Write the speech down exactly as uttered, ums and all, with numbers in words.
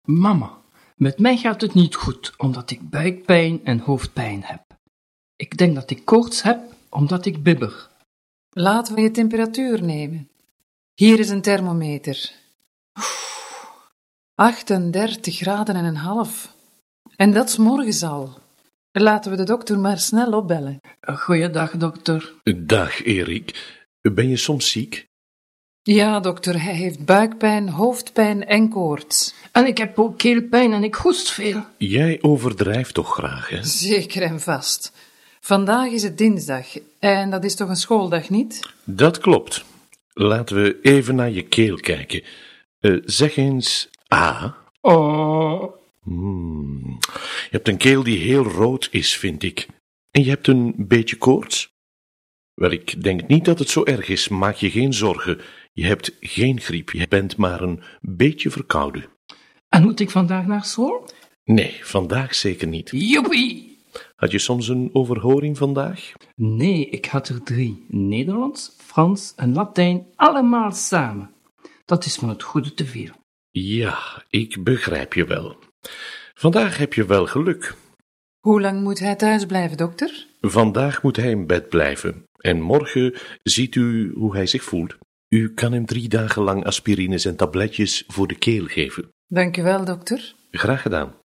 Mama, met mij gaat het niet goed, omdat ik buikpijn en hoofdpijn heb. Ik denk dat ik koorts heb, omdat ik bibber. Laten we je temperatuur nemen. Hier is een thermometer. achtendertig graden en een half. En dat is morgens al. Laten we de dokter maar snel opbellen. Goeiedag, dokter. Dag, Erik. Ben je soms ziek? Ja, dokter, hij heeft buikpijn, hoofdpijn en koorts. En ik heb ook keelpijn en ik hoest veel. Jij overdrijft toch graag, hè? Zeker en vast. Vandaag is het dinsdag en dat is toch een schooldag, niet? Dat klopt. Laten we even naar je keel kijken. Uh, zeg eens A. Oh. Hmm. Je hebt een keel die heel rood is, vind ik. En je hebt een beetje koorts? Wel, ik denk niet dat het zo erg is. Maak je geen zorgen. Je hebt geen griep. Je bent maar een beetje verkouden. En moet ik vandaag naar school? Nee, vandaag zeker niet. Joepie! Had je soms een overhoring vandaag? Nee, ik had er drie. Nederlands, Frans en Latijn, allemaal samen. Dat is van het goede te veel. Ja, ik begrijp je wel. Vandaag heb je wel geluk. Hoe lang moet hij thuis blijven, dokter? Vandaag moet hij in bed blijven. En morgen ziet u hoe hij zich voelt. U kan hem drie dagen lang aspirines en tabletjes voor de keel geven. Dank u wel, dokter. Graag gedaan.